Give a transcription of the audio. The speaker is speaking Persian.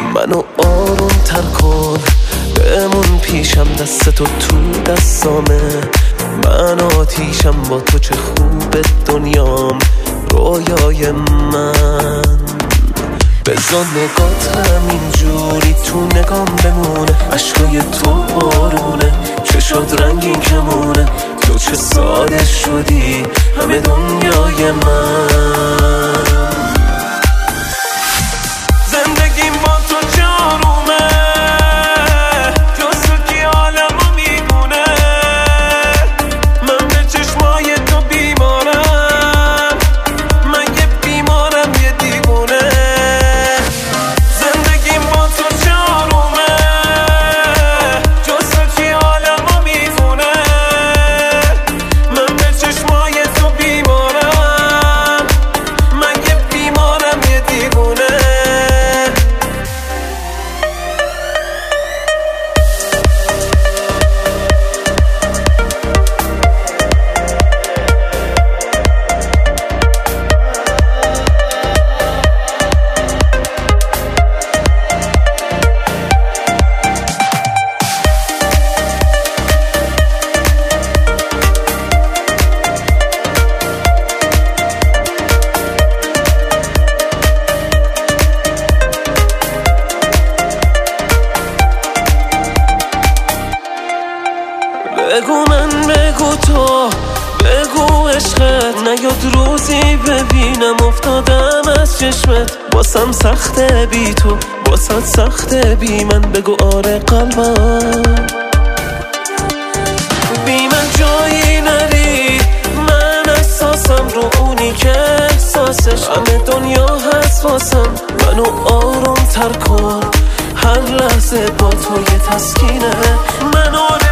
منو آروم تر کن، بمون پیشم، دستتو تو دستامه. من آتیشم با تو، چه خوب دنیام، رویای من. بذار نگات همینجوری تو نگام بمونه، عشقای تو بارونه، چشات رنگین کمونه، تو چه ساده شدی همه دنیای من. زندگیم با تو جارومه، جز کی عالمو میدونه. من به چشمای تو بیمارم، من یه بیمارم یه دیوونه. زندگیم با تو جارومه، جز کی عالمو میدونه. من به چشمای تو بیمارم، من یه بیمارم یه دیوونه. بگو من، بگو تو، بگو عشقت نیاد روزی ببینم افتادم از چشمت. باسم سخته بی تو، باسد سخته بی من. بگو آره قلبم بی من جایی نری. من احساسم رو اونی که احساسش همه دنیا هست واسم. منو آروم تر کن، هر لحظه با تو یه تسکینه. منو